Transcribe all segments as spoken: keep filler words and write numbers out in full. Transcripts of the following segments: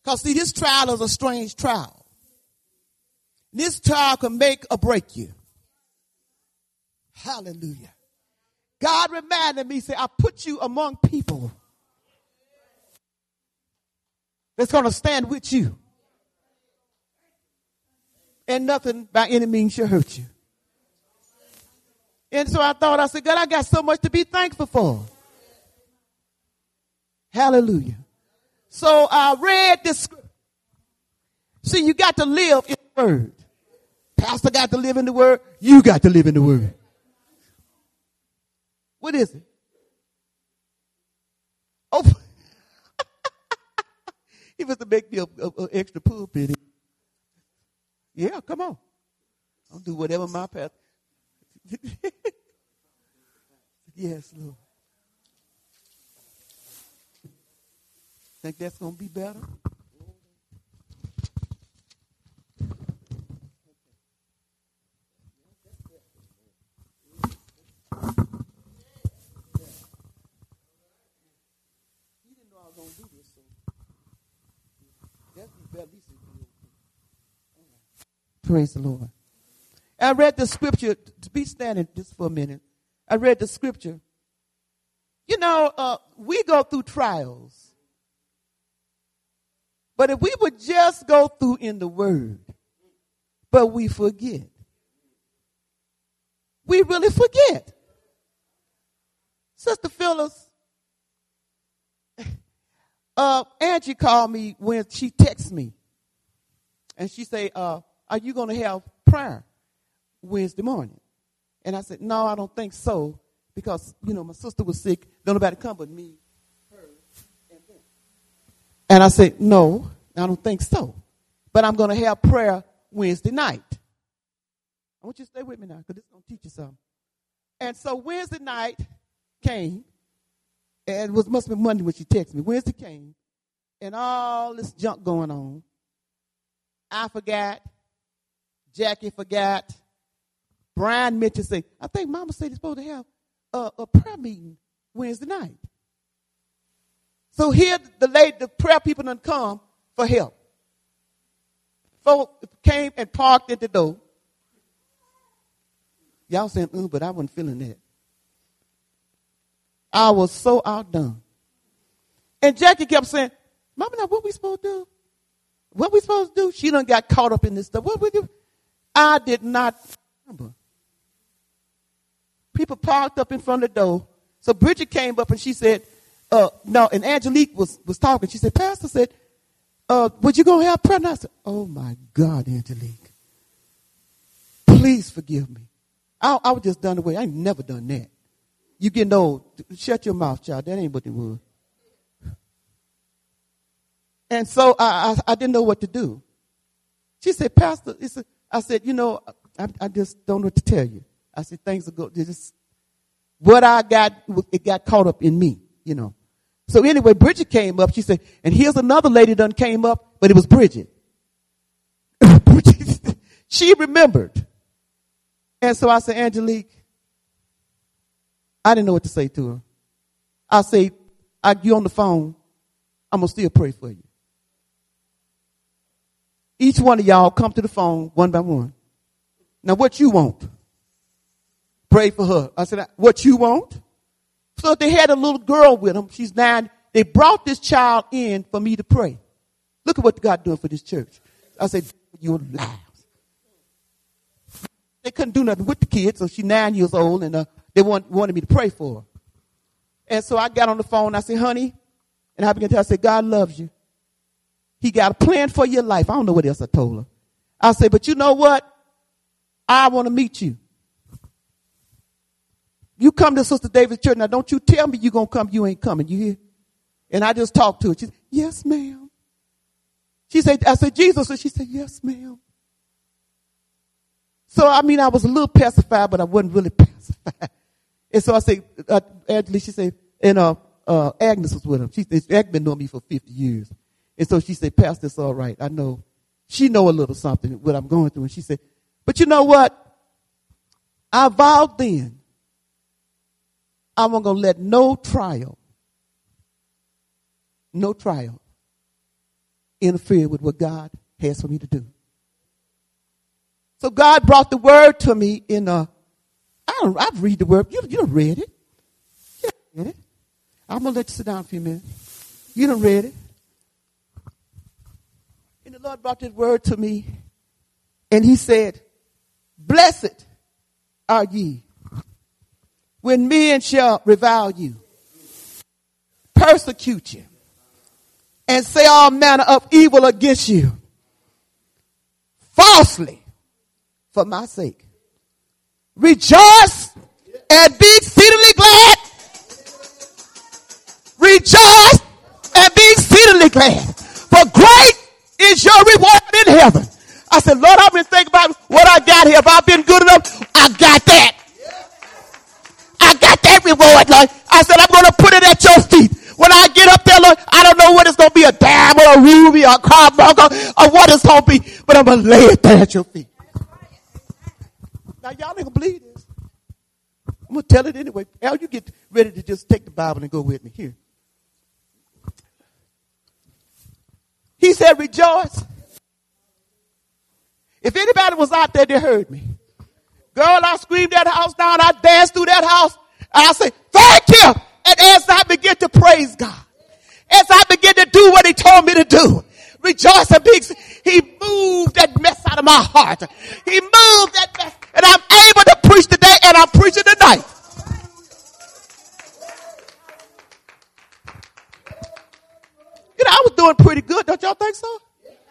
Because see, this trial is a strange trial. This trial can make or break you. Hallelujah. God reminded me, say, I put you among people that's going to stand with you. And nothing by any means shall hurt you. And so I thought, I said, God, I got so much to be thankful for. Hallelujah. So I read this scripture. See, you got to live in the word. Pastor got to live in the word. You got to live in the word. What is it? Oh, he was to make me an extra pulpit. Yeah, come on. I'll do whatever my pastor. Yes, Lord. Think that's going to be better? Praise the Lord. I read the scripture. To be standing just for a minute. I read the scripture. You know, uh, we go through trials. But if we would just go through in the word, but we forget. We really forget. Sister Phyllis, uh, Angie called me when she texted me. And she said, uh, are you going to have prayer Wednesday morning? And I said, no, I don't think so. Because, you know, my sister was sick. Don't nobody come but me, her, and them. And I said, no, I don't think so. But I'm going to have prayer Wednesday night. I want you to stay with me now because this is going to teach you something. And so Wednesday night came. And it was must have been Monday when she texted me. Wednesday came. And all this junk going on. I forgot. Jackie forgot. Brian mentioned, say, I think Mama said he's supposed to have a, a prayer meeting Wednesday night. So here the lady, the prayer people done come for help. Folk came and parked at the door. Y'all saying, mm, but I wasn't feeling that. I was so outdone. And Jackie kept saying, Mama, now what we supposed to do? What we supposed to do? She done got caught up in this stuff. What we do? I did not remember. People parked up in front of the door. So Bridget came up and she said, uh, no, and Angelique was, was talking. She said, Pastor said, uh, would you go have prayer? And I said, oh my God, Angelique. Please forgive me. I, I was just done away. I ain't never done that. You getting old. Shut your mouth, child. That ain't what it was. And so I, I, I didn't know what to do. She said, Pastor, it's a, I said, you know, I, I just don't know what to tell you. I said, things are good. Just, what I got, it got caught up in me, you know. So anyway, Bridget came up. She said, and here's another lady done came up, but it was Bridget. Bridget she remembered. And so I said, Angelique, I didn't know what to say to her. I say, I, you on the phone, I'm going to still pray for you. Each one of y'all come to the phone one by one. Now, what you want? Pray for her. I said, what you want? So they had a little girl with them. She's nine. They brought this child in for me to pray. Look at what God doing for this church. I said, you're lies. They couldn't do nothing with the kid, so she's nine years old, and uh, they want, wanted me to pray for her. And so I got on the phone. I said, honey, and I began to tell her, I said, God loves you. He got a plan for your life. I don't know what else I told her. I said, but you know what? I want to meet you. You come to Sister David's church. Now, don't you tell me you're going to come. You ain't coming. You hear? And I just talked to her. She said, yes, ma'am. She said, I said, Jesus. And she said, yes, ma'am. So, I mean, I was a little pacified, but I wasn't really pacified. And so I said, uh, Angela, she said, and uh, uh, Agnes was with him. She said, Agnes been knowing me for fifty years. And so she said, Pastor, it's all right. I know. She know a little something, what I'm going through. And she said, but you know what? I vowed then, I'm not going to let no trial, no trial interfere with what God has for me to do. So God brought the word to me in a, I don't, I read the word. You, you done read it. You done read it. I'm going to let you sit down for a minute. You done read it. And the Lord brought this word to me, and he said, blessed are ye when men shall revile you, persecute you, and say all manner of evil against you, falsely, for my sake. Rejoice and be exceedingly glad. Rejoice and be exceedingly glad. For great is your reward in heaven. I said, Lord, I've been thinking about what I got here. If I've been good enough, I got that. I got that reward, Lord. I said, I'm going to put it at your feet. When I get up there, Lord, I don't know what it's going to be, a diamond, a ruby, a carbuncle, or what it's going to be, but I'm going to lay it there at your feet. Now, y'all ain't going to believe this. I'm going to tell it anyway. Al, you get ready to just take the Bible and go with me. Here. He said, rejoice. If anybody was out there, they heard me. Girl, I screamed that house down. I danced through that house. And I said, thank you. And as I begin to praise God, as I begin to do what he told me to do, rejoice and be, he moved that mess out of my heart. He moved that mess. And I'm able to preach today, and I'm preaching tonight. You know, I was doing pretty good. Don't y'all think so?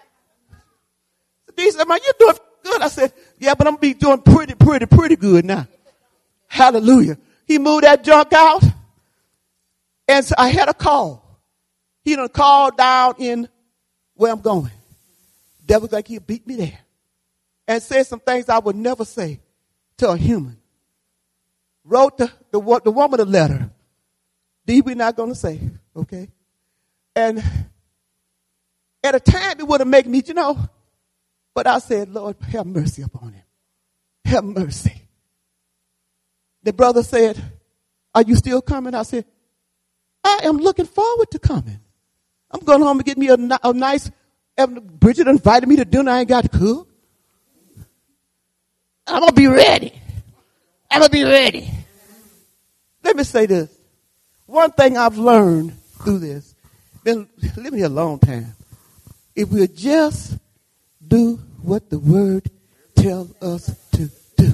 He said, man, you're doing good. I said, yeah, but I'm going to be doing pretty, pretty, pretty good now. Hallelujah. He moved that junk out. And so I had a call. He done called down in where I'm going. Devil's like he'll beat me there. And said some things I would never say to a human. Wrote the, the, the woman a letter. These we're not going to say, okay? And at a time it would have made me, you know, but I said, Lord, have mercy upon him. Have mercy. The brother said, are you still coming? I said, I am looking forward to coming. I'm going home and get me a, a nice, Bridget invited me to dinner. I ain't got to cook. I'm going to be ready. I'm going to be ready. Let me say this. One thing I've learned through this, been living here a long time. If we'll just do what the word tells us to do.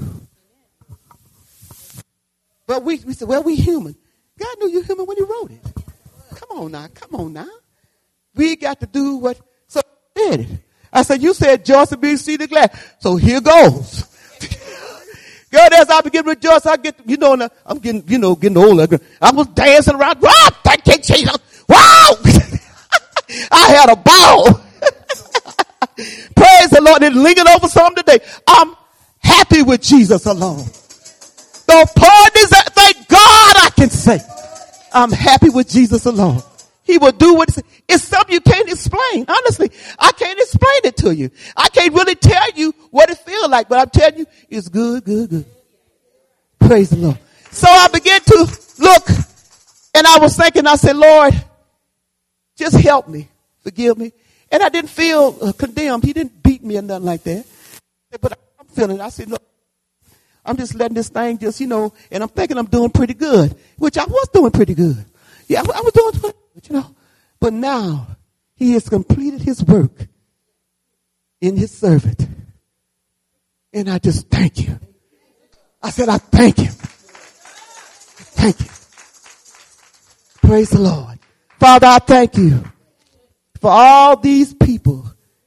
But we, we said, well, we human. God knew you're human when he wrote it. Come on now, come on now. We got to do what, so I did it. I said, you said joy and be exceedingly glad. So here goes. Girl, as I begin to rejoice, I get, you know, I'm getting, you know, getting older. I was dancing around. Wow, thank you, Jesus. Wow. I had a ball. Praise the Lord. And linking over some today. I'm happy with Jesus alone. The pardon is that, thank God I can say, I'm happy with Jesus alone. He will do what he says. It's something you can't explain. Honestly, I can't explain it to you. I can't really tell you what it feels like, but I'm telling you, it's good, good, good. Praise the Lord. So I began to look, and I was thinking, I said, Lord, just help me, forgive me. And I didn't feel uh, condemned. He didn't beat me or nothing like that. But I'm feeling, I said, look, I'm just letting this thing just, you know, and I'm thinking I'm doing pretty good, which I was doing pretty good. Yeah, I, I was doing pretty good, you know. But now he has completed his work in his servant. And I just thank you. I said, I thank you. Thank you. Praise the Lord. Father, I thank you for all these people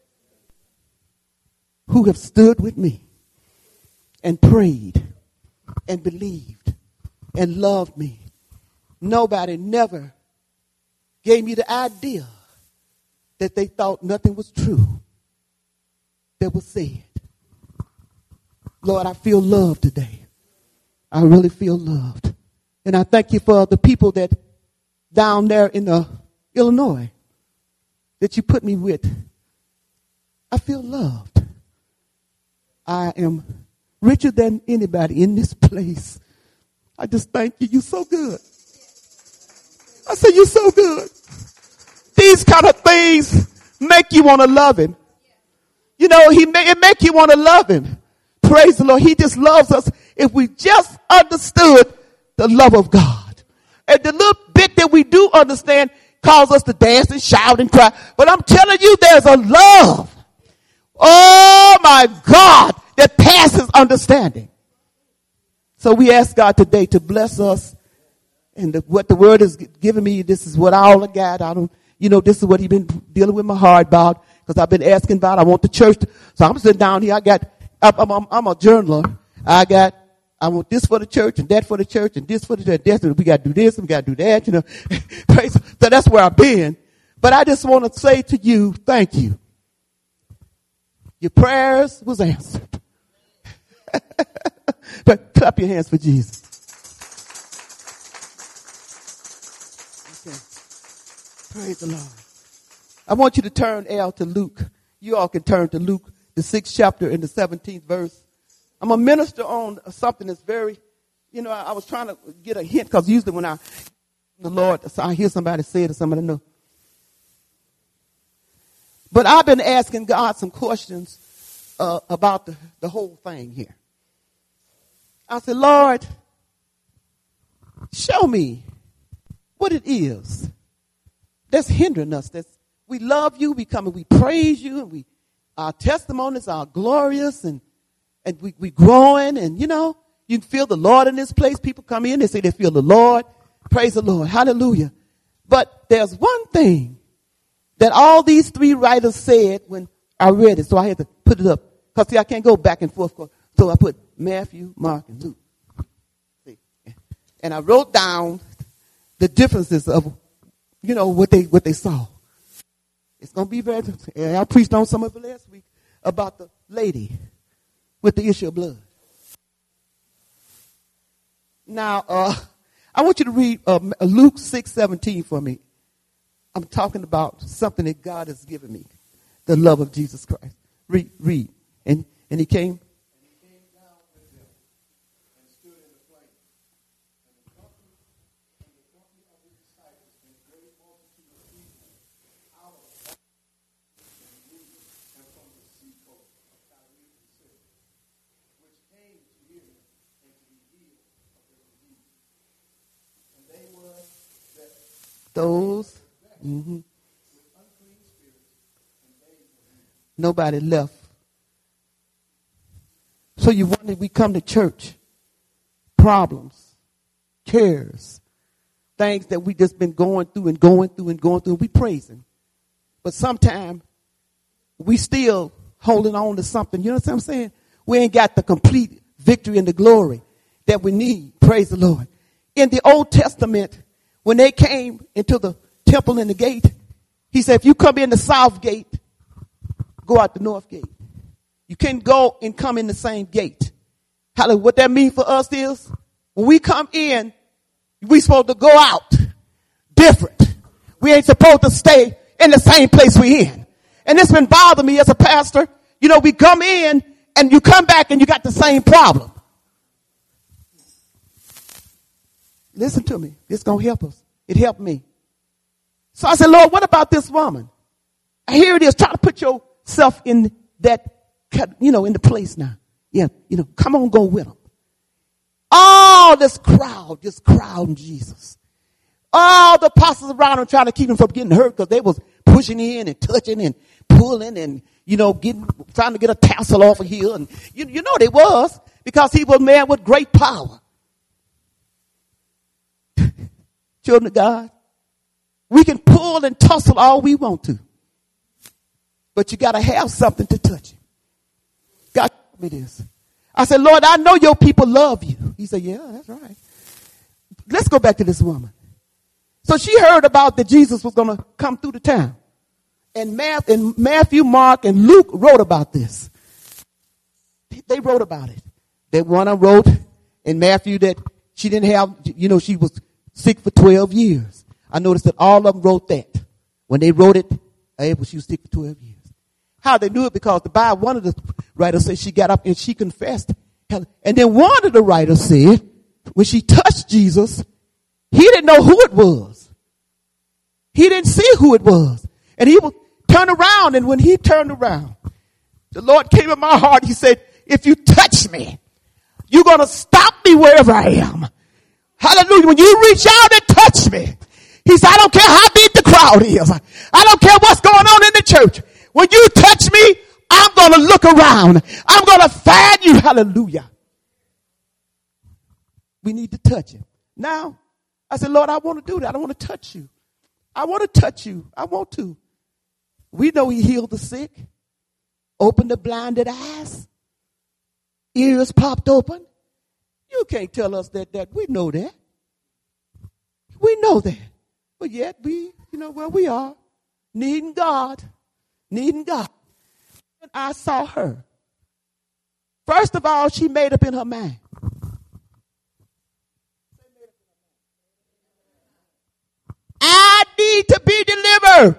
who have stood with me and prayed and believed and loved me. Nobody never gave me the idea that they thought nothing was true that was said. Lord, I feel loved today. I really feel loved. And I thank you for the people that down there in uh, Illinois that you put me with. I feel loved. I am richer than anybody in this place. I just thank you. You're so good. I say you're so good. These kind of things make you want to love him. You know, he may, it make you want to love him. Praise the Lord. He just loves us if we just understood the love of God. And the little bit that we do understand cause us to dance and shout and cry. But I'm telling you, there's a love. Oh my God, that passes understanding. So we ask God today to bless us. And the, what the word has given me, this is what I all got. I don't, you know, this is what he's been dealing with my heart about. Because I've been asking about, I want the church to, so I'm sitting down here, I got, I'm, I'm, I'm a journaler. I got, I want this for the church and that for the church and this for the church. That's, we got to do this and we got to do that, you know. So that's where I've been. But I just want to say to you, thank you. Your prayers was answered. But clap your hands for Jesus. Okay. Praise the Lord. I want you to turn, Al, to Luke. You all can turn to Luke, the sixth chapter and the seventeenth verse. I'm a minister on something that's very, you know, I, I was trying to get a hint because usually when I, the Lord, so I hear somebody say it or somebody know. But I've been asking God some questions uh, about the, the whole thing here. I said, Lord, show me what it is that's hindering us, that's we love you, we come and we praise you, and we our testimonies are glorious, and and we we growing, and you know, you can feel the Lord in this place. People come in, they say they feel the Lord. Praise the Lord. Hallelujah. But there's one thing that all these three writers said when I read it, so I had to put it up. Because see, I can't go back and forth. So I put Matthew, Mark, and Luke. See? And I wrote down the differences of, you know, what they what they saw. It's going to be very, I preached on some of it last week about the lady with the issue of blood. Now, uh, I want you to read uh, Luke six seventeen for me. I'm talking about something that God has given me, the love of Jesus Christ. Read, read. And, and he came. Those, mm-hmm. Nobody left. So you wonder, we come to church, problems, cares, things that we just been going through and going through and going through, and we praising. But sometimes we still holding on to something. You know what I'm saying? We ain't got the complete victory and the glory that we need. Praise the Lord. In the Old Testament, when they came into the temple in the gate, he said, if you come in the south gate, go out the north gate. You can't go and come in the same gate. Hallelujah. What that means for us is when we come in, we supposed to go out different. We ain't supposed to stay in the same place we in. And it's been bothering me as a pastor. You know, we come in and you come back and you got the same problem. Listen to me. It's going to help us. It helped me. So I said, Lord, what about this woman? Here it is. Try to put yourself in that, you know, in the place now. Yeah, you know, come on, go with them. All this crowd, just crowding Jesus. All the apostles around him trying to keep him from getting hurt because they was pushing in and touching and pulling and, you know, getting, trying to get a tassel off of here. And you, you know they was because he was a man with great power. Children of God, we can pull and tussle all we want to. But you got to have something to touch him. God told me this. I said, Lord, I know your people love you. He said, yeah, that's right. Let's go back to this woman. So she heard about that Jesus was going to come through the town. And Matthew, Mark, and Luke wrote about this. They wrote about it. That one wrote in Matthew that she didn't have, you know, she was sick for twelve years. I noticed that all of them wrote that. When they wrote it, she was sick for twelve years. How they knew it? Because the Bible, one of the writers said she got up and she confessed. And then one of the writers said, when she touched Jesus, he didn't know who it was. He didn't see who it was. And he was, turn around. And when he turned around, the Lord came in my heart. He said, if you touch me, you're going to stop me wherever I am. Hallelujah. When you reach out and touch me, he said, I don't care how big the crowd is. I don't care what's going on in the church. When you touch me, I'm going to look around. I'm going to find you. Hallelujah. We need to touch him. Now, I said, Lord, I want to do that. I want to touch you. I want to touch you. I want to. We know he healed the sick, opened the blinded eyes, ears popped open. You can't tell us that, that. We know that. We know that. But yet we, you know, where we are, needing God, needing God. And I saw her. First of all, she made up in her mind. I need to be delivered.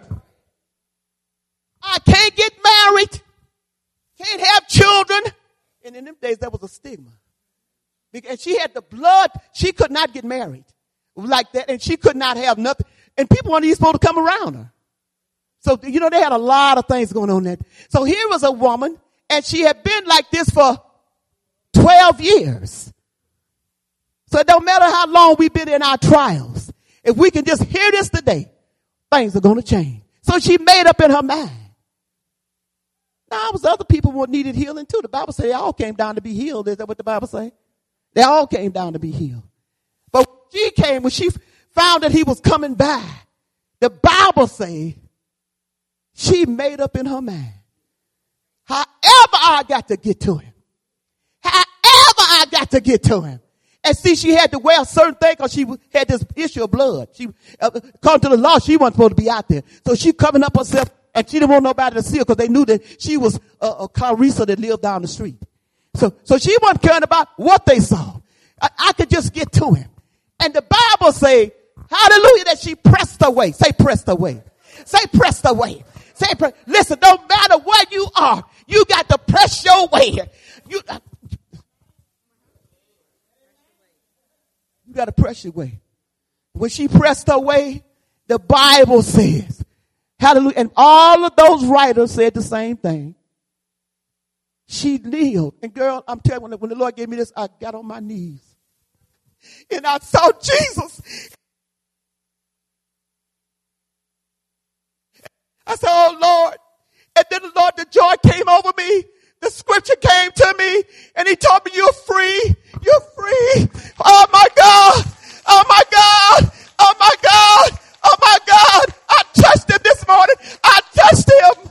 I can't get married. Can't have children. And in them days, that was a stigma. Because she had the blood. She could not get married like that. And she could not have nothing. And people weren't even supposed to come around her. So, you know, they had a lot of things going on there. So here was a woman, and she had been like this for twelve years. So it don't matter how long we've been in our trials. If we can just hear this today, things are going to change. So she made up in her mind. Now, there was other people who needed healing too. The Bible says they all came down to be healed. Is that what the Bible says? They all came down to be healed. But when she came, when she found that he was coming by, the Bible says she made up in her mind. However I got to get to him. However I got to get to him. And see, she had to wear a certain thing because she had this issue of blood. She, uh, according to the law, she wasn't supposed to be out there. So she covered up herself, and she didn't want nobody to see her because they knew that she was a, a Carissa that lived down the street. So, so she wasn't caring about what they saw. I, I could just get to him. And the Bible say, hallelujah, that she pressed away. Say pressed away. Say pressed away. Say, pre- listen, no matter where you are, you got to press your way. You, uh, you got to press your way. When she pressed her way, the Bible says, hallelujah, and all of those writers said the same thing. She kneeled. And girl, I'm telling you, when, when the Lord gave me this, I got on my knees. And I saw Jesus. I said, oh Lord. And then the Lord, the joy came over me. The scripture came to me and he told me, you're free. You're free. Oh my God. Oh my God. Oh my God. Oh my God. I touched him this morning. I touched him.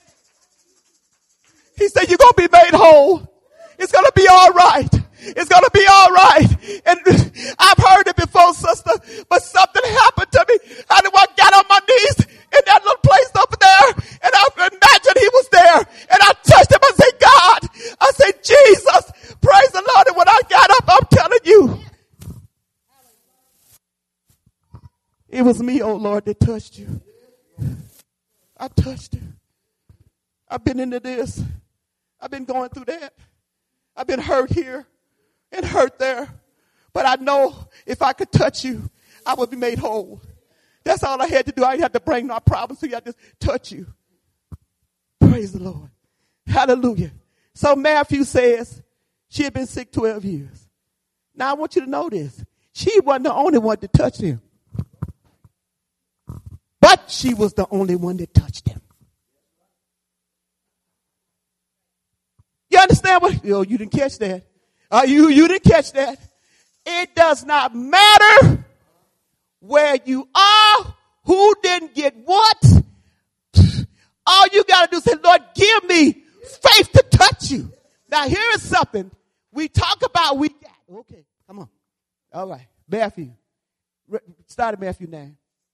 He said, you're going to be made whole. It's going to be all right. It's going to be all right. And I've heard it before, sister, but something happened to me. I knew I got on my knees in that little place over there, and I imagined he was there, and I touched him. I said, God, I said, Jesus, praise the Lord. And when I got up, I'm telling you, it was me, oh Lord, that touched you. I touched you. I've been into this. I've been going through that. I've been hurt here and hurt there. But I know if I could touch you, I would be made whole. That's all I had to do. I didn't have to bring no problems to you. I just touch you. Praise the Lord. Hallelujah. So Matthew says she had been sick twelve years. Now I want you to know this. She wasn't the only one to touch him. But she was the only one that touched him. You understand what? Yo, you didn't catch that. Uh, you, you didn't catch that. It does not matter where you are, who didn't get what. All you got to do is say, Lord, give me faith to touch you. Now, here is something we talk about. We got. Okay, come on. All right. Matthew. Start at Matthew nine.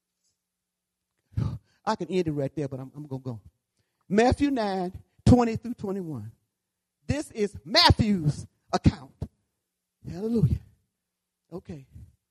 I can end it right there, but I'm, I'm going to go. Matthew nine, twenty through twenty-one. This is Matthew's account. Hallelujah. Okay.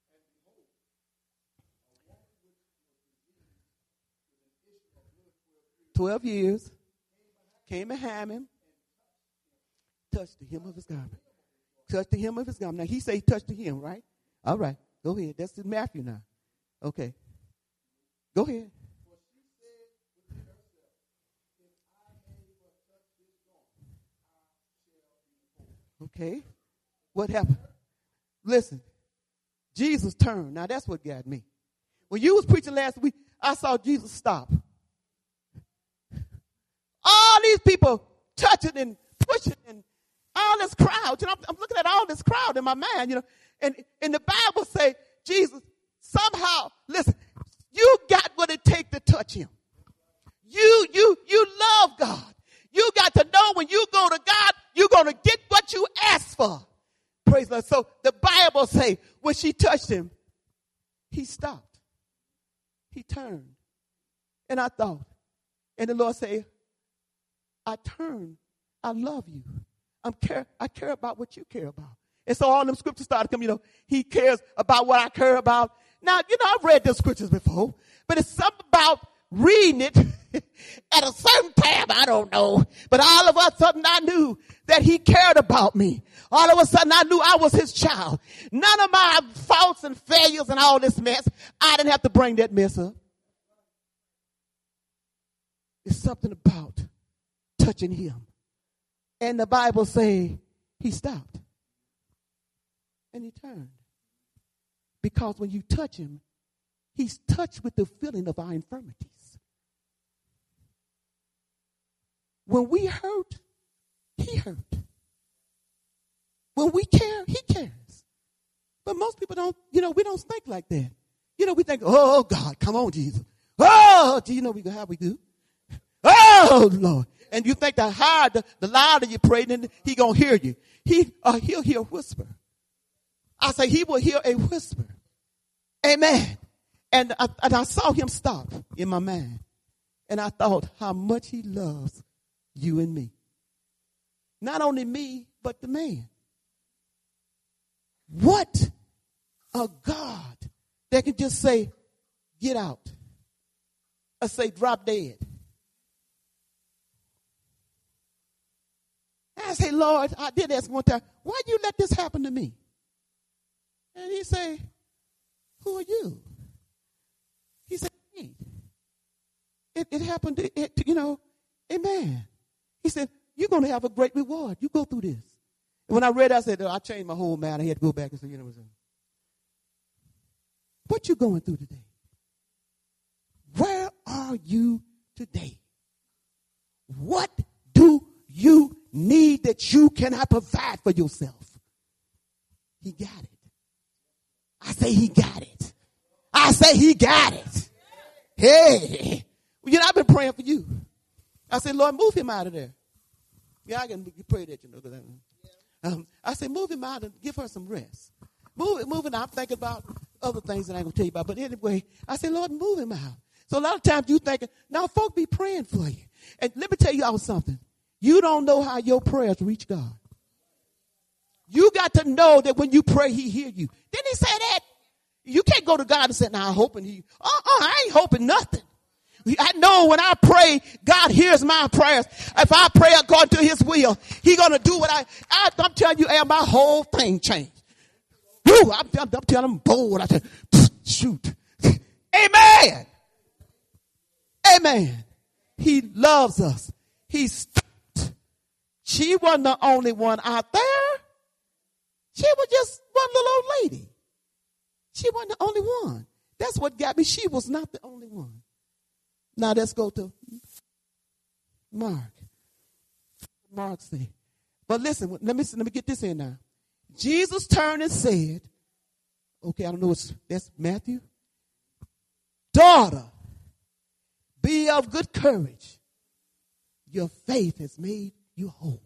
Twelve years. Came behind him. Touched the hem of his garment. Touched the hem of his garment. Now he say he touched the hem, right? All right. Go ahead. That's in Matthew now. Okay. Go ahead. Okay. What happened? Listen. Jesus turned. Now that's what got me. When you was preaching last week, I saw Jesus stop. All these people touching and pushing and all this crowd. You know, I'm, I'm looking at all this crowd in my mind, you know. And, and the Bible say, Jesus, somehow, listen, you got what it takes to touch him. You, you, you love God. You got to know when you go to God, you're going to get what you ask for. Praise the Lord. So the Bible say when she touched him, he stopped. He turned. And I thought, and the Lord said, I turn. I love you. I'm care. I care about what you care about. And so all them scriptures started coming, you know, he cares about what I care about. Now, you know, I've read those scriptures before, but it's something about reading it at a certain time, I don't know. But all of a sudden I knew that he cared about me. All of a sudden I knew I was his child. None of my faults and failures and all this mess, I didn't have to bring that mess up. It's something about touching him. And the Bible say he stopped. And he turned. Because when you touch him, he's touched with the feeling of our infirmities. When we hurt, he hurt. When we care, he cares. But most people don't, you know, we don't think like that. You know, we think, oh, God, come on, Jesus. Oh, do you know we how we do? Oh, Lord. And you think the higher, the, the louder you pray, then he gonna hear you. He, uh, he'll hear a whisper. I say he will hear a whisper. Amen. And I, and I saw him stop in my mind. And I thought how much he loves you and me. Not only me, but the man. What a God that can just say, get out. Or say, drop dead. I say, Lord, I did ask one time, why you let this happen to me? And he say, who are you? He said, me. It, it happened, to, it, you know, amen. He said, you're going to have a great reward. You go through this. And when I read, I said, oh, I changed my whole mind. I had to go back and say, you know, what you going through today? Where are you today? What do you need that you cannot provide for yourself? He got it. I say he got it. I say he got it. Hey, you know, I've been praying for you. I said, Lord, move him out of there. Yeah, I can pray that, you know. Um, I said, move him out and give her some rest. Move, move him out. I'm thinking about other things that I ain't going to tell you about. But anyway, I said, Lord, move him out. So a lot of times you thinking, now folk be praying for you. And let me tell you all something. You don't know how your prayers reach God. You got to know that when you pray, he hear you. Didn't he say that? You can't go to God and say, now I'm hoping he, uh-uh, I ain't hoping nothing. I know when I pray, God hears my prayers. If I pray according to his will, he going to do what I, I, I'm telling you, and my whole thing changed. Woo, I'm, I'm, I'm telling him bold. I said, shoot. Amen. Amen. He loves us. He stopped. She wasn't the only one out there. She was just one little old lady. She wasn't the only one. That's what got me. She was not the only one. Now let's go to Mark. Mark said, but listen, let me let me get this in now. Jesus turned and said, okay, I don't know what's that's Matthew. Daughter, be of good courage. Your faith has made you whole.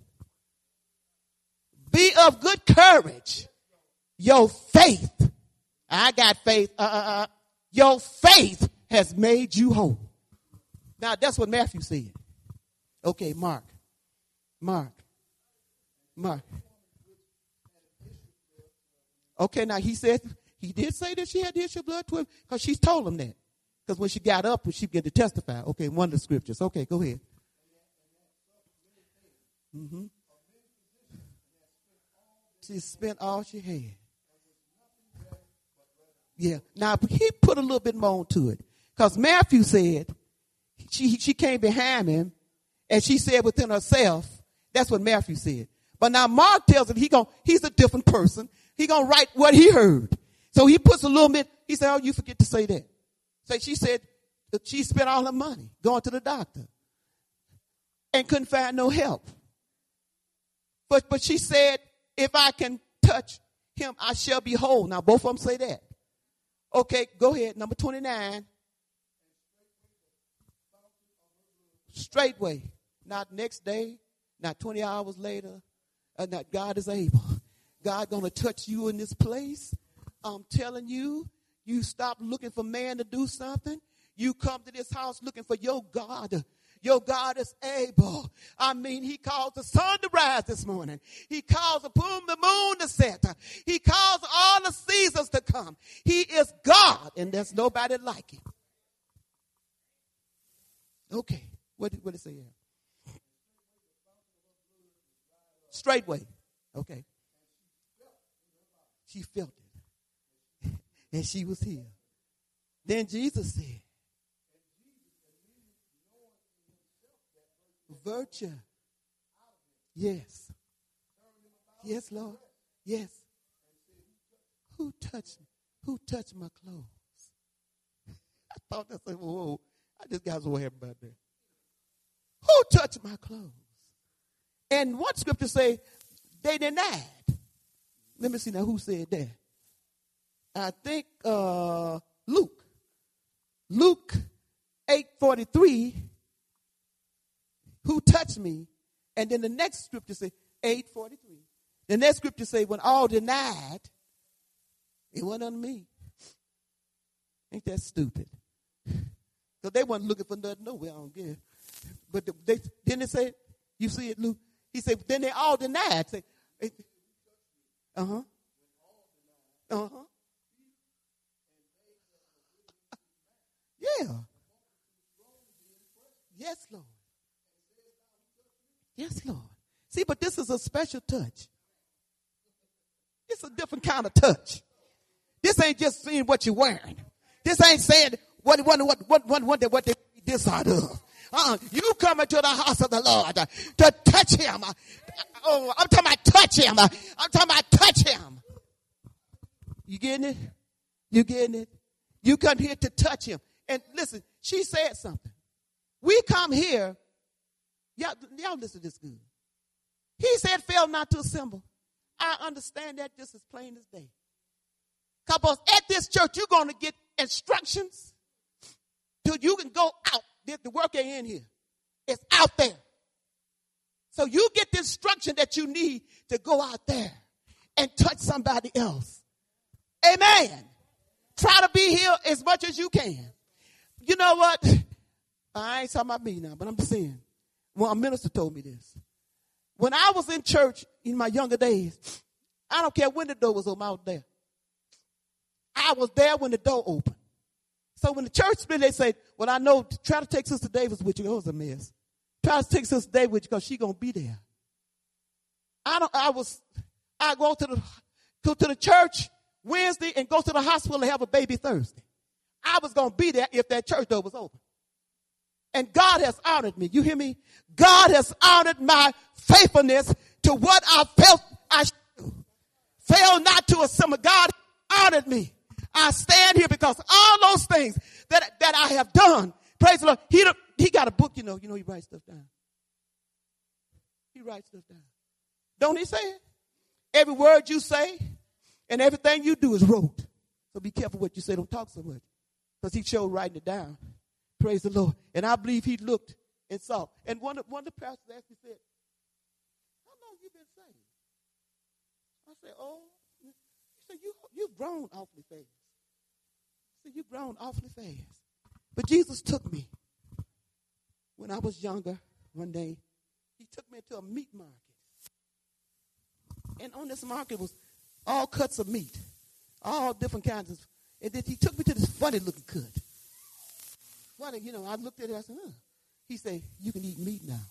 Be of good courage. Your faith. I got faith. Uh, uh, uh. Your faith has made you whole. Now, that's what Matthew said. Okay, Mark. Mark. Mark. Okay, now he said, he did say that she had the issue of blood twelve because she told him that. Because when she got up, she began to testify. Okay, one of the scriptures. Okay, go ahead. Mm-hmm. She spent all she had. Yeah. Now, he put a little bit more to it. Because Matthew said, she, she came behind him, and she said within herself, that's what Matthew said. But now Mark tells him he gon' he's a different person. He going to write what he heard. So he puts a little bit. He said, oh, you forget to say that. So she said that she spent all her money going to the doctor and couldn't find no help. But, but she said, if I can touch him, I shall be whole. Now, both of them say that. Okay, go ahead. Number twenty-nine. Straightway. Not next day, not twenty hours later. Uh, not God is able. God going to touch you in this place. I'm telling you, you stop looking for man to do something. You come to this house looking for your God. Your God is able. I mean, he caused the sun to rise this morning. He caused the moon, the moon to set. He caused all the seasons to come. He is God, and there's nobody like him. Okay, what did, what did it say here? Straightway. Okay. She felt it. And she was healed. Then Jesus said, virtue. Yes. Yes, Lord. Yes. Who touched me? Who touched my clothes? I thought that's like, whoa, I just got so happy about that. Who touched my clothes? And one scripture say they denied. Let me see now who said that. I think uh, Luke. Luke eight forty-three. Who touched me? And then the next scripture say eight forty-three. The next scripture say when all denied, it wasn't on me. Ain't that stupid? So they weren't looking for nothing nowhere. I don't care. But the, they didn't it say, you see it, Luke? He said, then they all denied. Say, uh-huh. Uh-huh. Yeah. Yes, Lord. Yes, Lord. See, but this is a special touch. It's a different kind of touch. This ain't just seeing what you're wearing. This ain't saying what what what what what what, what they this out of. Uh, you come into the house of the Lord uh, to touch him. Uh, oh, I'm talking about touch him. Uh, I'm talking about touch him. You getting it? You getting it? You come here to touch him. And listen, she said something. We come here. Y'all, y'all listen to this good. He said, fail not to assemble. I understand that just as plain as day. Because at this church, you're going to get instructions till you can go out. The work ain't in here. It's out there. So you get the instruction that you need to go out there and touch somebody else. Amen. Try to be here as much as you can. You know what? I ain't talking about me now, but I'm just saying. Well, a minister told me this. When I was in church in my younger days, I don't care when the door was open, I was there. I was there when the door opened. So when the church split, they say, well, I know, try to take Sister Davis with you. It was a mess. Try to take Sister Davis with you because she's going to be there. I don't, I was, I go to the, go to the church Wednesday and go to the hospital and have a baby Thursday. I was going to be there if that church door was open. And God has honored me. You hear me? God has honored my faithfulness to what I felt I should do. Fail not to assemble. God honored me. I stand here because all those things that, that I have done, praise the Lord, he, he got a book, you know, you know, he writes stuff down. He writes stuff down. Don't he say it? Every word you say and everything you do is wrote. So be careful what you say. Don't talk so much. Because he showed writing it down. Praise the Lord. And I believe he looked and saw. And one of, one of the pastors actually said, how long have you been saved? I said, oh, he said, you, you've grown awfully fast. I said, you've grown awfully fast. But Jesus took me when I was younger one day. He took me to a meat market. And on this market was all cuts of meat, all different kinds of. And then he took me to this funny looking cut. Funny, you know, I looked at it, I said, huh. He said, you can eat meat now.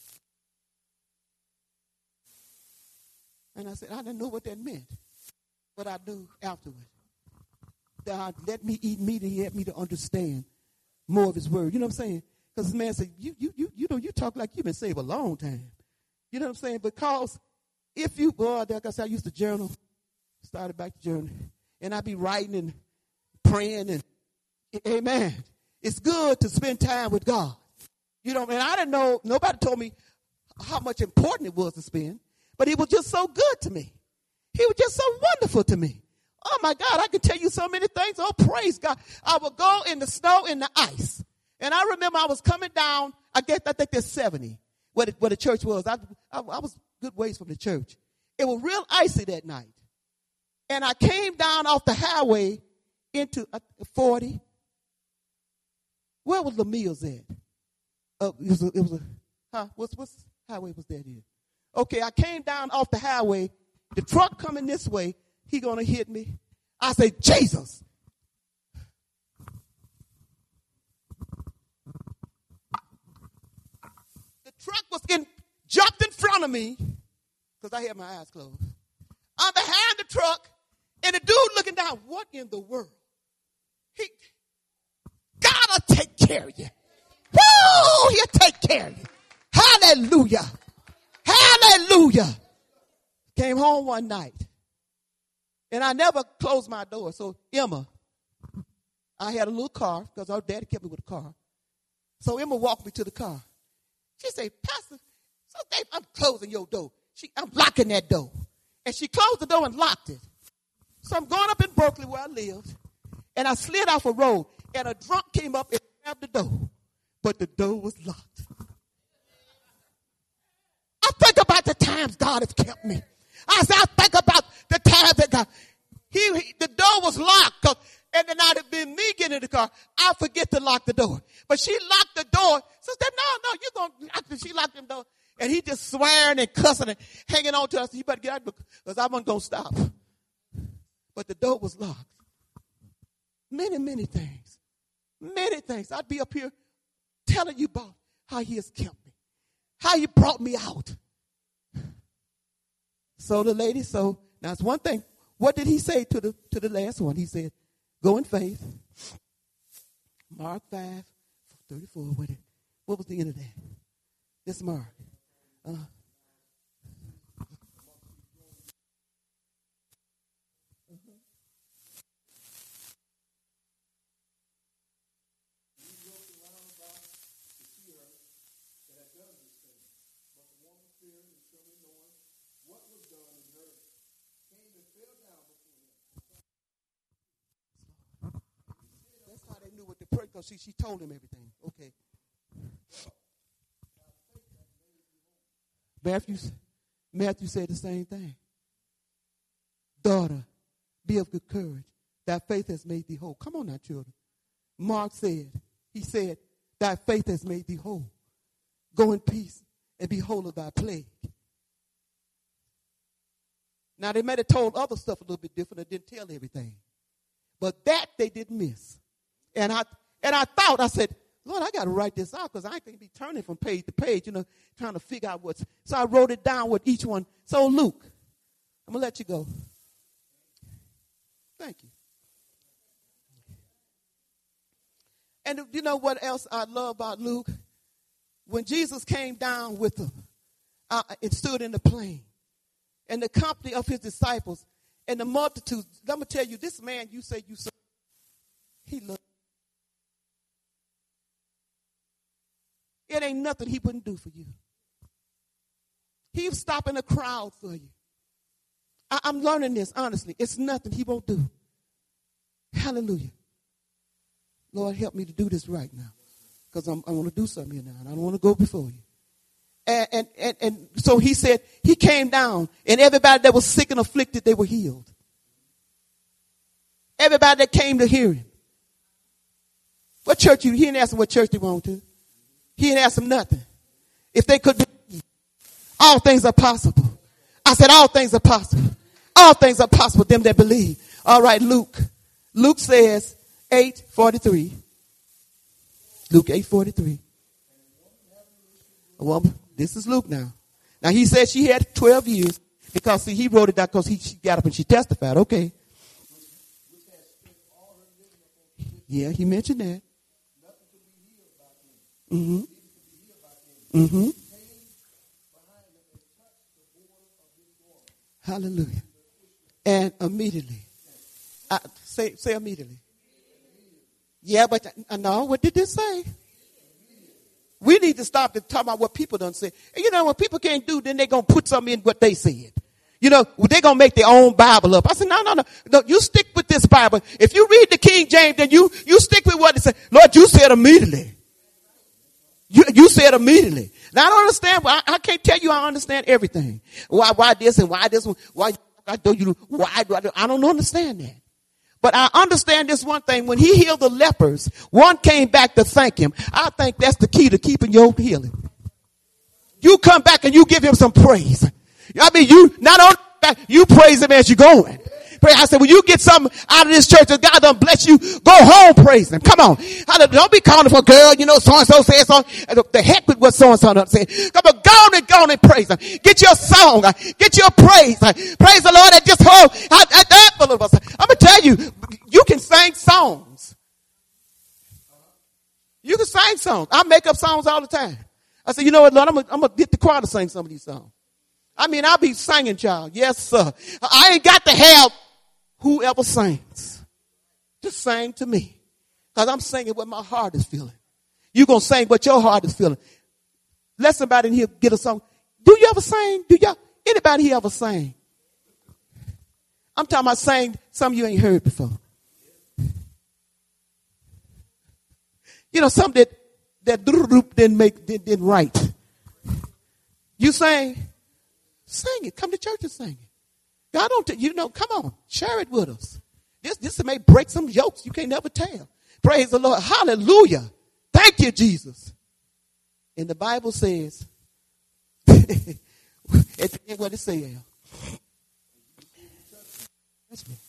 And I said, I didn't know what that meant. But I knew afterward. God let me eat meat and he helped me to understand more of his word. You know what I'm saying? Because this man said, you, you, you, you know, you talk like you've been saved a long time. You know what I'm saying? Because if you, boy, like I said, I used to journal, started back to journal, and I'd be writing and praying and, amen. It's good to spend time with God. You know, and I didn't know, nobody told me how much important it was to spend, but he was just so good to me. He was just so wonderful to me. Oh my God, I can tell you so many things. Oh, praise God. I would go in the snow, in the ice. And I remember I was coming down, I guess, I think there's seventy, where the, where the church was. I, I, I was good ways from the church. It was real icy that night. And I came down off the highway into uh, forty. Where was the Mills at? Uh, it was a, it was a huh? What's what's highway was that in? Okay, I came down off the highway. The truck coming this way, he gonna hit me. I say, Jesus. The truck was in, jumped in front of me because I had my eyes closed. I'm behind the truck, and the dude looking down. What in the world? He, God will take care of you. Woo! He'll take care of you. Hallelujah. Hallelujah. Came home one night. And I never closed my door. So Emma, I had a little car because our daddy kept me with a car. So Emma walked me to the car. She said, Pastor, so Dave, I'm closing your door. She, I'm locking that door. And she closed the door and locked it. So I'm going up in Berkeley where I lived. And I slid off a road. And a drunk came up and grabbed the door. But the door was locked. I think about the times God has kept me. I said, I think about the times that God, he, he the door was locked. And then I'd have been me getting in the car. I forget to lock the door. But she locked the door. So I said, no, no, you're going to lock the, she locked the door. And he just swearing and cussing and hanging on to us. You better get out because I wasn't going to stop. But the door was locked. Many, many things. Many things. I'd be up here telling you about how he has kept me. How he brought me out. So the lady, so now it's one thing. What did he say to the to the last one? He said, go in faith. Mark five, thirty-four. What, it, what was the end of that? This Mark. Uh, That's how they knew what to pray because she, she told him everything. Okay. Matthew, Matthew said the same thing. Daughter, be of good courage. Thy faith has made thee whole. Come on now, children. Mark said, he said, thy faith has made thee whole. Go in peace and be whole of thy plague. Now, they might have told other stuff a little bit different. They didn't tell everything. But that they didn't miss. And I and I thought, I said, Lord, I got to write this out because I can't be turning from page to page, you know, trying to figure out what's. So I wrote it down with each one. So, Luke, I'm going to let you go. Thank you. And you know what else I love about Luke? When Jesus came down with them uh, and stood in the plain, and the company of his disciples and the multitudes, let me tell you, this man you say you serve, he loved. It ain't nothing he wouldn't do for you. He's stopping a crowd for you. I, I'm learning this, honestly. It's nothing he won't do. Hallelujah. Lord, help me to do this right now. Because I want to do something here now. And I don't want to go before you. And, and, and, and so he said, he came down. And everybody that was sick and afflicted, they were healed. Everybody that came to hear him. What church you? He didn't ask them what church they wanted to. He didn't ask them nothing. If they could do, all things are possible. I said, all things are possible. All things are possible, them that believe. All right, Luke. Luke says, eight forty-three. Luke eight forty-three. A woman, this is Luke now. Now he said she had twelve years because see, he wrote it down because he she got up and she testified. Okay. Yeah, he mentioned that. Mm-hmm. Mm-hmm. Hallelujah. And immediately. I, say, say immediately. Yeah, but uh, no, what did this say? We need to stop to talk about what people done said. And you know, when people can't do, then they're going to put something in what they said. You know, they're going to make their own Bible up. I said, no, no, no, no. You stick with this Bible. If you read the King James, then you, you stick with what it said. Lord, you said immediately. You, you said immediately. Now I don't understand. I, I can't tell you I understand everything. Why, why this and why this one? Why I do you? Why do I do? I don't understand that. But I understand this one thing. When he healed the lepers, one came back to thank him. I think that's the key to keeping your healing. You come back and you give him some praise. I mean, you not only that, you praise him as you're going. I said, when you get something out of this church that God done bless you, go home praising him. Come on. Don't be calling for a girl, you know, so-and-so said so. The heck with what so-and-so done said. Come on, go on and go on and praise him. Get your song. Get your praise. Praise the Lord and just hold. I'm going to tell you, you can sing songs. You can sing songs. I make up songs all the time. I said, you know what, Lord, I'm going to get the choir to sing some of these songs. I mean, I'll be singing, child. Yes, sir. I ain't got to have whoever sings. Just sing to me. Because I'm singing what my heart is feeling. You're going to sing what your heart is feeling. Let somebody in here get a song. Do you ever sing? Do y'all, anybody here ever sing? I'm talking about sing something you ain't heard before. You know, some that, that didn't make, didn't write. You sing? Sing it. Come to church and sing it. God don't, t- you know, come on. Share it with us. This, this may break some yokes. You can't never tell. Praise the Lord. Hallelujah. Thank you, Jesus. And the Bible says, at the end what it says. That's me.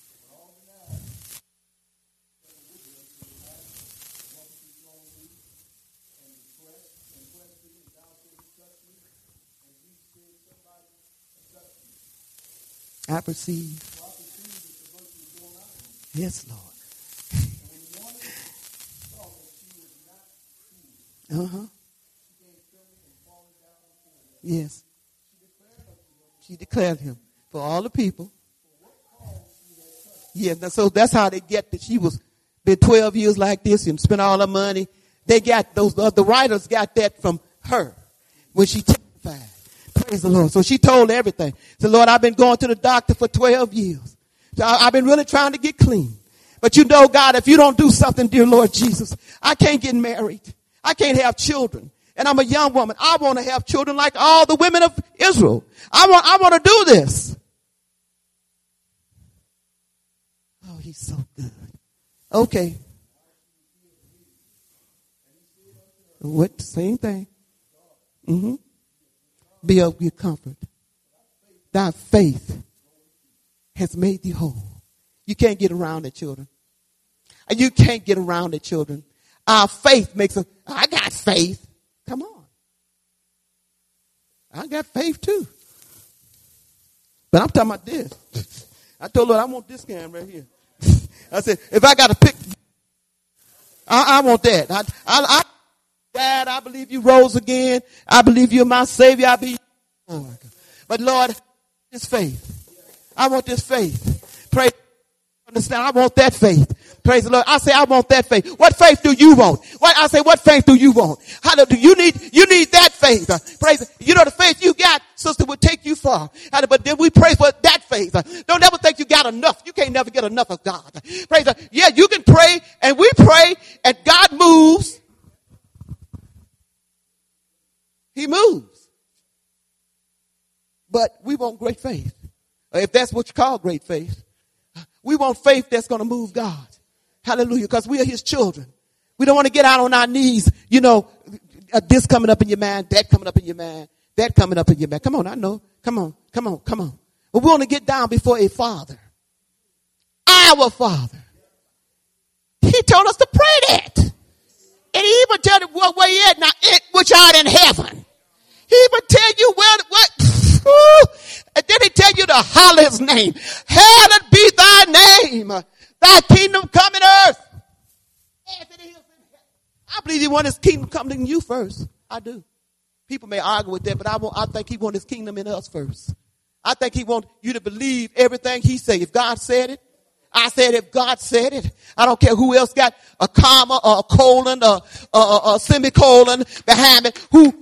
I perceive. Yes, Lord. Uh-huh. Yes. She declared him for all the people. Yeah, so that's how they get that she was been twelve years like this and spent all her money. They got those, uh, the writers got that from her when she testified. Praise the Lord. So she told everything. So Lord, I've been going to the doctor for twelve years. So I, I've been really trying to get clean. But you know, God, if you don't do something, dear Lord Jesus, I can't get married. I can't have children. And I'm a young woman. I want to have children like all the women of Israel. I want, I want to do this. Oh, he's so good. Okay. What? Same thing. Mm-hmm. Be of your comfort. Thy faith has made thee whole. You can't get around it, children. You can't get around it, children. Our faith makes us, I got faith. Come on. I got faith too. But I'm talking about this. I told Lord, I want this kind right here. I said, if I got to pick, I, I want that. I, I, I, Dad, I believe you rose again. I believe you're my Savior. I believe. Oh my God. But Lord, this faith. I want this faith. Pray. Understand? I want that faith. Praise the Lord. I say, I want that faith. What faith do you want? What I say, what faith do you want? How do you need? You need that faith. Uh, praise. You know the faith you got, sister, will take you far. How do, but then we pray for that faith. Uh, don't ever think you got enough. You can't never get enough of God. Uh, praise. Uh, yeah, you can pray, and we pray, and God moves. He moves. But we want great faith. Uh, if that's what you call great faith. We want faith that's going to move God. Hallelujah. Because we are his children. We don't want to get out on our knees. You know, uh, this coming up in your mind, that coming up in your mind, that coming up in your mind. Come on, I know. Come on, come on, come on. But we want to get down before a father. Our Father. He told us to pray that. And he even tell you what where you at now, it which art in heaven. He even tell you where, what. And then he tell you to holler his name. Hallowed be thy name. Thy kingdom come in earth. I believe he want his kingdom coming in you first. I do. People may argue with that, but I want, I think he want his kingdom in us first. I think he wants you to believe everything he said. If God said it, I said if God said it. I don't care who else got a comma or a colon or a, a, a semicolon behind it. Who?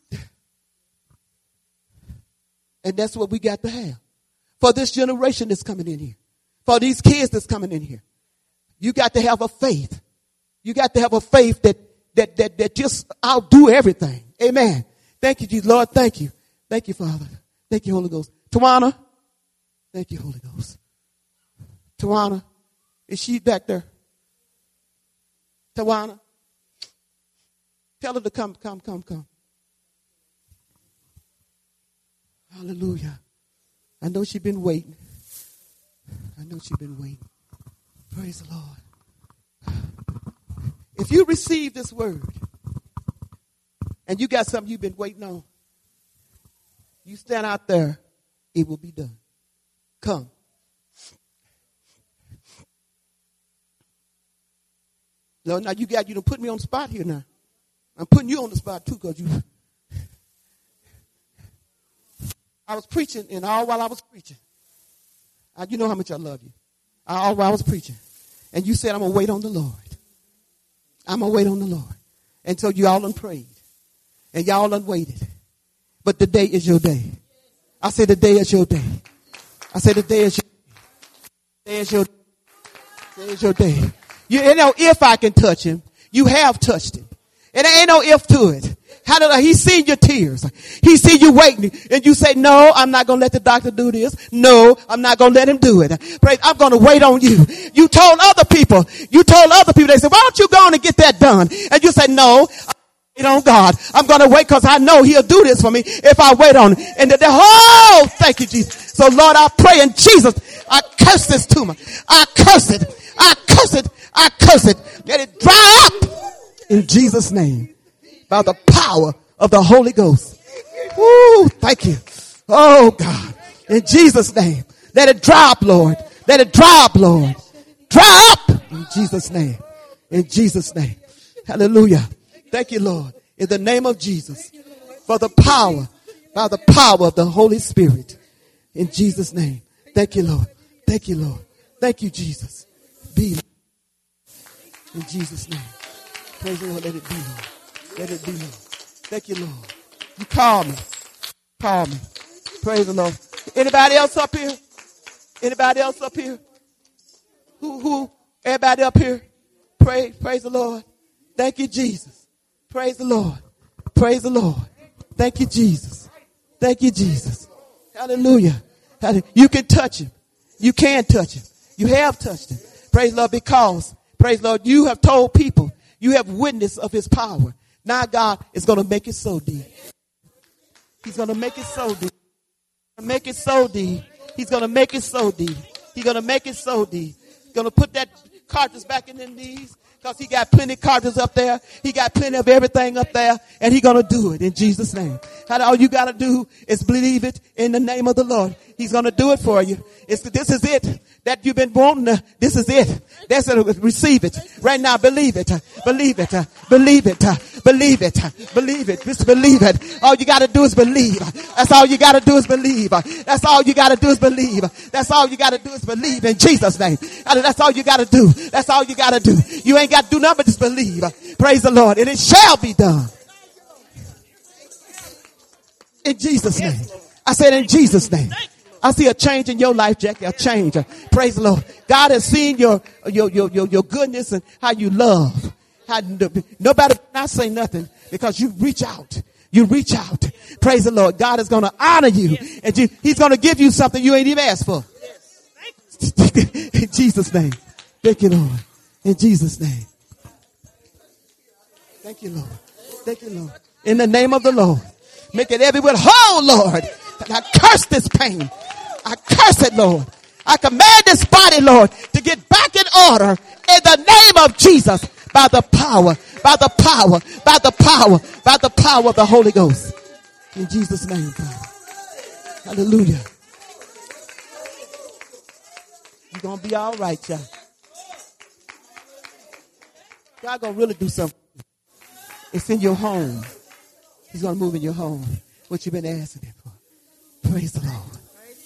And that's what we got to have. For this generation that's coming in here. For these kids that's coming in here. You got to have a faith. You got to have a faith that that that that just outdo everything. Amen. Thank you, Jesus. Lord, thank you. Thank you, Father. Thank you, Holy Ghost. Tawana. Thank you, Holy Ghost. Tawana. Is she back there? Tawana. Tell her to come, come, come, come. Hallelujah. I know she's been waiting. I know she's been waiting. Praise the Lord. If you receive this word and you got something you've been waiting on, you stand out there, it will be done. Come. No, now you got you to put me on the spot here now. I'm putting you on the spot too, because you I was preaching, and all while I was preaching, I, you know how much I love you. All while I was preaching, and you said, I'm going to wait on the Lord. I'm going to wait on the Lord. And so you all done prayed, and y'all done waited. But the day is your day. I say the day is your day. I say the day is your day. Is your, day is your day. You, you know, if I can touch him, you have touched him. And there ain't no if to it. How did I, he seen your tears. He seen you waiting. And you say, no, I'm not going to let the doctor do this. No, I'm not going to let him do it. Praise, I'm going to wait on you. You told other people. You told other people. They said, why don't you go on and get that done? And you said, no, I wait on God. I'm going to wait because I know he'll do this for me if I wait on him. And the, the whole, thank you, Jesus. So Lord, I pray in Jesus, I curse this tumor. I curse it. I curse it. I curse it. Let it dry up in Jesus' name. By the power of the Holy Ghost. Woo, thank you. Oh God. In Jesus' name. Let it drop, Lord. Let it drop, Lord. Dry up in Jesus' name. In Jesus' name. Hallelujah. Thank you, Lord. In the name of Jesus. For the power, by the power of the Holy Spirit. In Jesus' name. Thank you, Lord. Thank you, Lord. Thank you, Jesus. Be in Jesus' name. Praise the Lord. Let it be, Lord. Let it be, Lord. Thank you, Lord. You call me. Call me. Praise the Lord. Anybody else up here? Anybody else up here? Who, who? Everybody up here? Praise, praise the Lord. Thank you, Jesus. Praise the Lord. Praise the Lord. Thank you, Jesus. Thank you, Jesus. Hallelujah. Hallelujah. You can touch him. You can touch him. You have touched him. Praise the Lord, because, praise the Lord, you have told people, you have witness of his power. Now God is going to make it so deep. He's going to make it so deep. Make it so deep. He's going to make it so deep. He's going to make it so deep. He's going to put that cartridge back in their knees, because he got plenty of cartridges up there. He got plenty of everything up there, and he's going to do it in Jesus' name. All you got to do is believe it in the name of the Lord. He's going to do it for you. It's, this is it that you've been wanting. To, this is it. That's it. Receive it right now. Believe it. Believe it. Believe it. Believe it. Believe it. Just believe it. All you got to do is believe. That's all you got to do is believe. That's all you got to do is believe. That's all you got to do is believe in Jesus' name. That's all you got to do. That's all you got to do. You ain't got to do nothing but just believe. Praise the Lord. And it shall be done. In Jesus' name. I said in Jesus' name. I see a change in your life, Jackie, a change. Praise the Lord. God has seen your, your, your, your, your goodness and how you love. How, nobody not say nothing because you reach out. You reach out. Praise the Lord. God is going to honor you, and you, he's going to give you something you ain't even asked for. In Jesus' name. Thank you, Lord. In Jesus' name. Thank you, Lord. Thank you, Lord. In the name of the Lord. Make it everywhere whole, Lord. And I curse this pain. I curse it, Lord. I command this body, Lord, to get back in order in the name of Jesus, by the power, by the power, by the power, by the power of the Holy Ghost. In Jesus' name, God. Hallelujah. You're going to be all right, y'all. God going to really do something. It's in your home. He's going to move in your home. What you've been asking him for. Praise the Lord.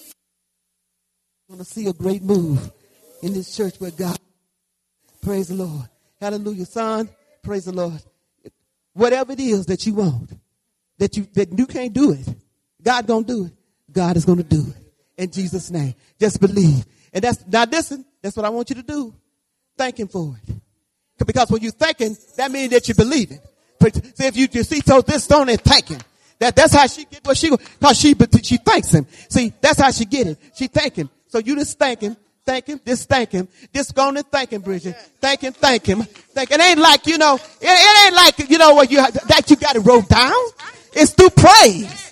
I want to see a great move in this church with God. Praise the Lord. Hallelujah, son. Praise the Lord. Whatever it is that you want, that you that you can't do it, God gonna do it. God is gonna do it in Jesus' name. Just believe. And that's now listen. That's what I want you to do. Thank Him for it. Because when you're thanking, that means that you believe it. See, if you, you see, so this stone and thank Him. That that's how she get what she because she she thanks Him. See, that's how she get it. She thank Him. So you just thank Him. Thank Him, just thank Him. Just go on and thank Him, Bridget. Thank Him, thank Him. Thank. It ain't like, you know, it, it ain't like, you know, what you that you got to wrote down. It's through praise.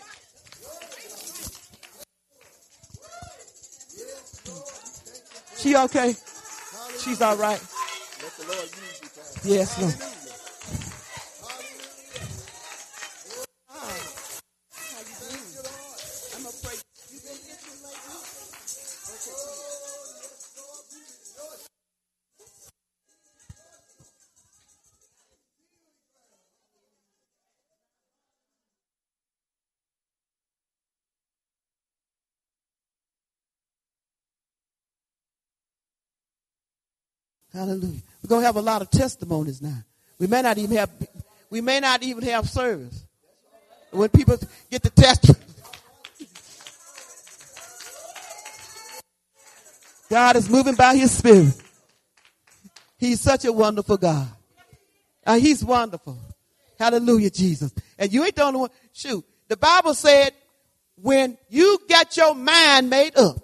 She okay? She's all right. Yes, Lord. Hallelujah. We're going to have a lot of testimonies now. We may not even have, we may not even have service. When people get the test, God is moving by His Spirit. He's such a wonderful God. Uh, he's wonderful. Hallelujah, Jesus. And you ain't the only one. Shoot, the Bible said when you get your mind made up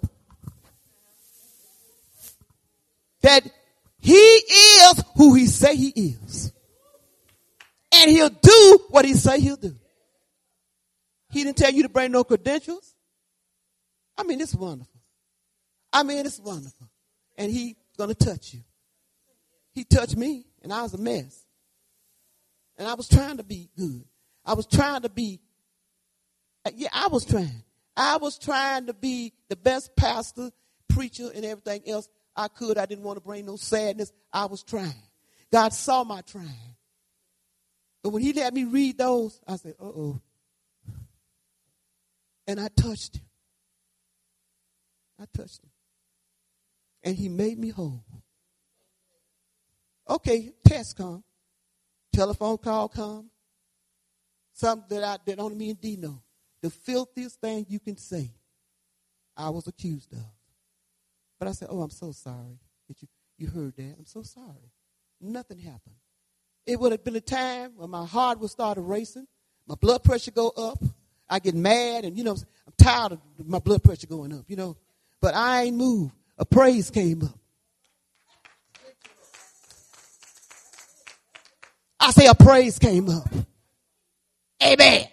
that He is who He say He is. And He'll do what He say He'll do. He didn't tell you to bring no credentials. I mean, it's wonderful. I mean, it's wonderful. And He's going to touch you. He touched me, and I was a mess. And I was trying to be good. I was trying to be, yeah, I was trying. I was trying to be the best pastor, preacher, and everything else I could. I didn't want to bring no sadness. I was trying. God saw my trying. But when He let me read those, I said, uh-oh. And I touched Him. I touched Him. And He made me whole. Okay, test come. Telephone call come. Something that I that only me and D know. The filthiest thing you can say, I was accused of. But I said, oh, I'm so sorry that you, you heard that. I'm so sorry. Nothing happened. It would have been a time when my heart would start racing, my blood pressure go up, I get mad, and, you know, I'm tired of my blood pressure going up, you know. But I ain't moved. A praise came up. I say a praise came up. Amen.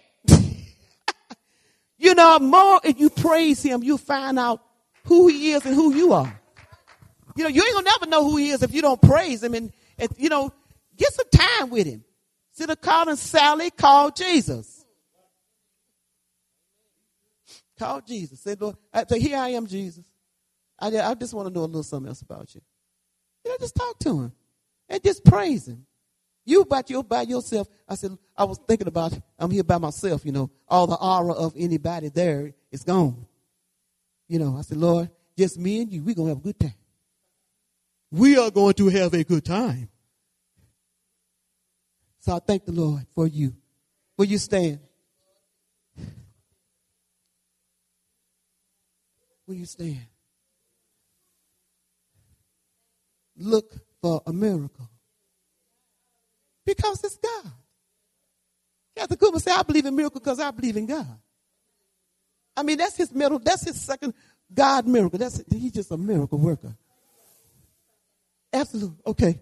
You know, more if you praise Him, you'll find out who He is and who you are. You know, you ain't gonna never know who He is if you don't praise Him. And, and you know, get some time with Him. Instead of calling Sally, call Jesus. Call Jesus. Say, Lord, I say, here I am, Jesus. I, I just want to know a little something else about you. You know, just talk to Him and just praise Him. You by, your, by yourself. I said, I was thinking about, I'm here by myself, you know, all the aura of anybody there is gone. You know, I said, Lord, just me and you, we're going to have a good time. We are going to have a good time. So I thank the Lord for you. Will you stand? Will you stand? Look for a miracle. Because it's God. You have to come and say, I believe in miracles because I believe in God. I mean, that's His middle, that's His second God miracle. That's He's just a miracle worker. Absolutely. Okay.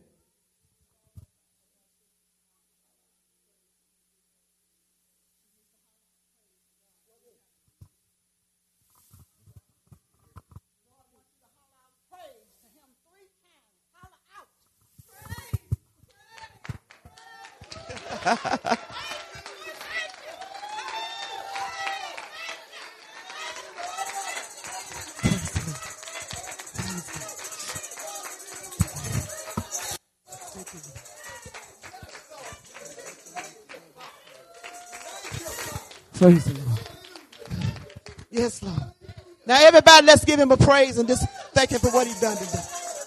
Praise the Lord. Yes, Lord. Now everybody, let's give him a praise and just thank him for what he's done today.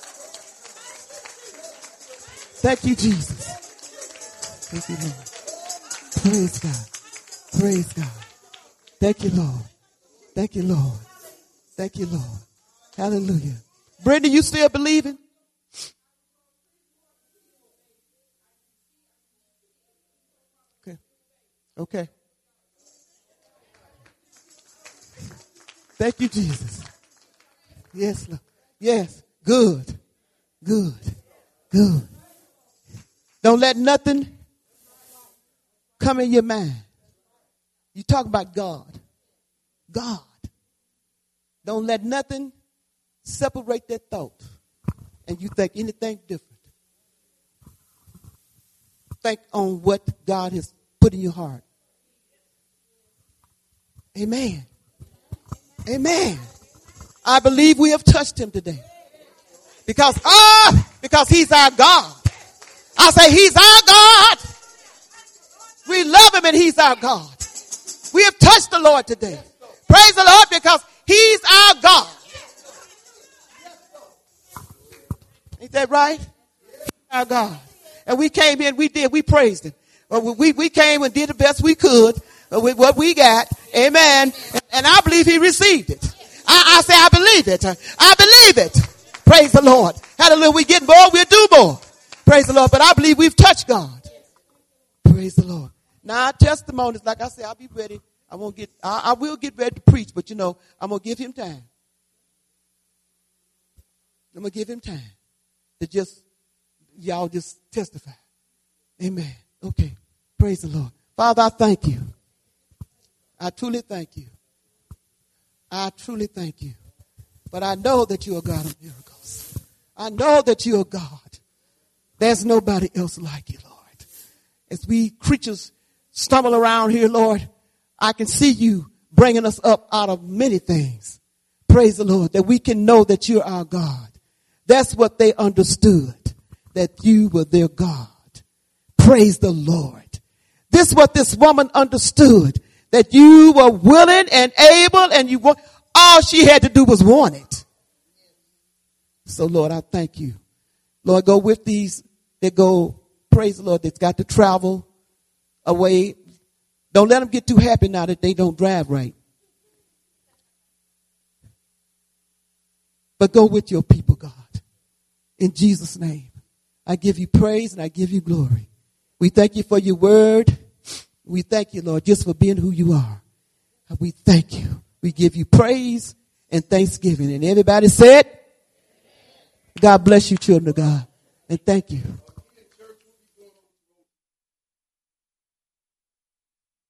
Thank you, Jesus. Thank you, Lord. Praise God. Praise God. Thank you, Lord. Thank you, Lord. Thank you, Lord. Hallelujah. Brenda, you still believing? Okay. Okay. Thank you, Jesus. Yes, Lord. Yes. Good. Good. Good. Don't let nothing come in your mind. You talk about God. God. Don't let nothing separate that thought. And you think anything different. Think on what God has put in your heart. Amen. Amen. I believe we have touched him today. Because, ah, because he's our God. I say he's our God. We love him and he's our God. We have touched the Lord today. Praise the Lord because he's our God. Ain't that right? Our God. And we came in, we did, we praised him. We, we came and did the best we could with what we got. Amen. And I believe he received it. I, I say I believe it. I believe it. Praise the Lord. Hallelujah. We get more, we'll do more. Praise the Lord. But I believe we've touched God. Praise the Lord. Now our testimonies, like I said, I'll be ready. I won't get, I, I will get ready to preach, but you know, I'm going to give him time. I'm going to give him time to just, y'all just testify. Amen. Okay. Praise the Lord. Father, I thank you. I truly thank you. I truly thank you. But I know that you're a God of miracles. I know that you're a God. There's nobody else like you, Lord. As we creatures stumble around here, Lord, I can see you bringing us up out of many things. Praise the Lord, that we can know that you're our God. That's what they understood, that you were their God. Praise the Lord. This is what this woman understood, that you were willing and able, and you were, all she had to do was want it. So, Lord, I thank you. Lord, go with these that go, praise the Lord, that's got to travel away. Don't let them get too happy now that they don't drive right. But go with your people, God. In Jesus' name, I give you praise and I give you glory. We thank you for your word. We thank you, Lord, just for being who you are. We thank you. We give you praise and thanksgiving. And everybody said, God bless you, children of God. And thank you.